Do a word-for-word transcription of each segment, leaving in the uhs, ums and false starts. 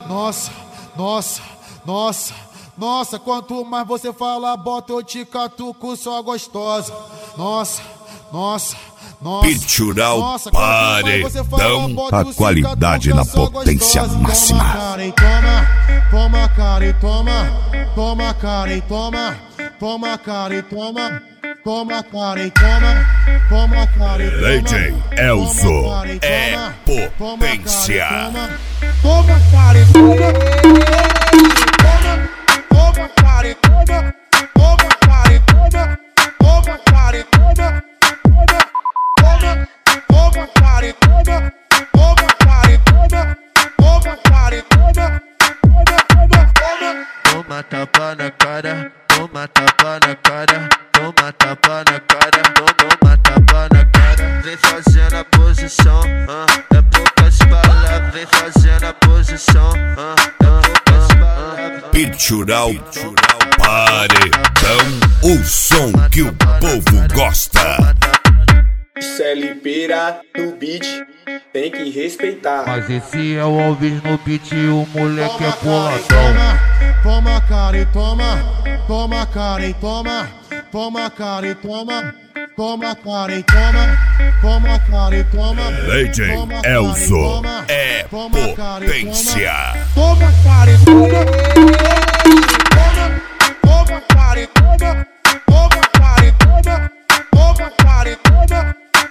Nossa, nossa, nossa, nossa, quanto mais você fala, bota eu te catuco, só gostosa. Nossa, nossa, nossa. Pitural nossa, Paredão, a qualidade na potência máxima. Toma cara e toma, toma cara e toma, toma cara e toma, toma cara e toma, toma cara e toma. D J Elzo é potência. Toma cara e toma, toma cara e toma, toma cara e toma, toma cara e toma, toma cara e toma, toma cara e toma, toma cara e toma. Toma tapa na cara, toma tapa na cara, toma tapa na cara, toma tapa na cara. Vem fazendo a posição, ah, é poucas palavras. Vem fazendo a posição, ah, é poucas palavras. Pitural Paredão, o som que o povo gosta. C L Pera no beat, tem que respeitar. Mas esse é o Alves no beat, o moleque é boladão. Toma cara e toma, toma cara e toma, toma cara e toma, toma cara e toma, toma cara e toma. D J Elzo é potência. Toma cara e toma, toma cara e toma, toma cara e toma, toma cara e toma,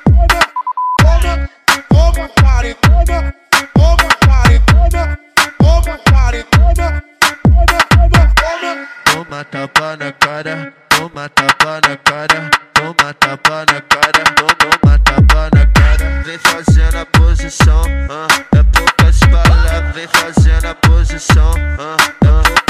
toma cara e toma, toma cara e toma, toma cara e toma. Toma tapa na cara, toma tapa na cara, toma tapa na cara, toma tapa na cara. Vem fazendo a posição, ah, é poucas palavras. Vem fazendo a posição, ah, é poucas